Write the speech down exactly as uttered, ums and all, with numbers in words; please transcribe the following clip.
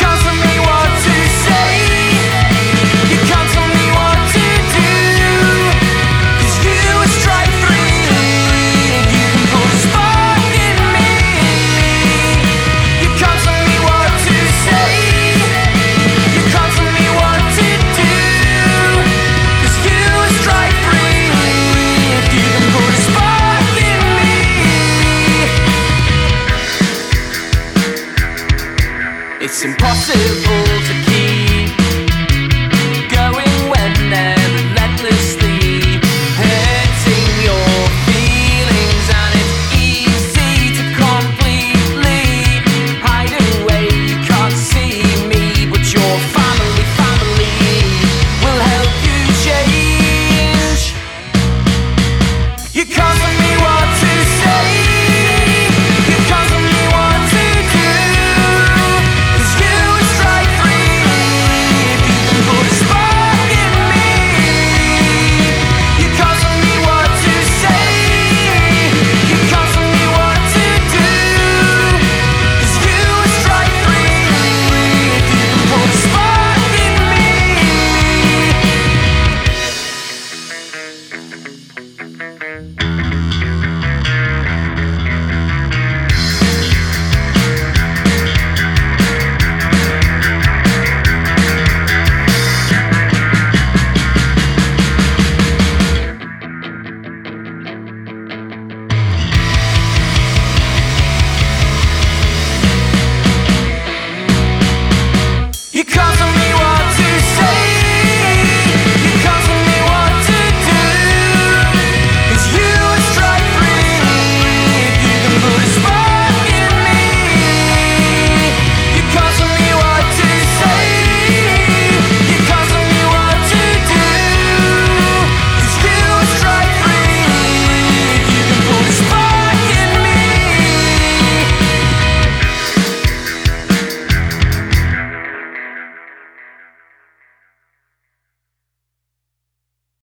can't tell me what to say. You can't tell me what to do. 'Cause you will strike free. You can put a spark in me. You can't tell me what to say. You can't tell me what to do. 'Cause you will strike free. You can put a spark in me. It's impossible to keep going when there's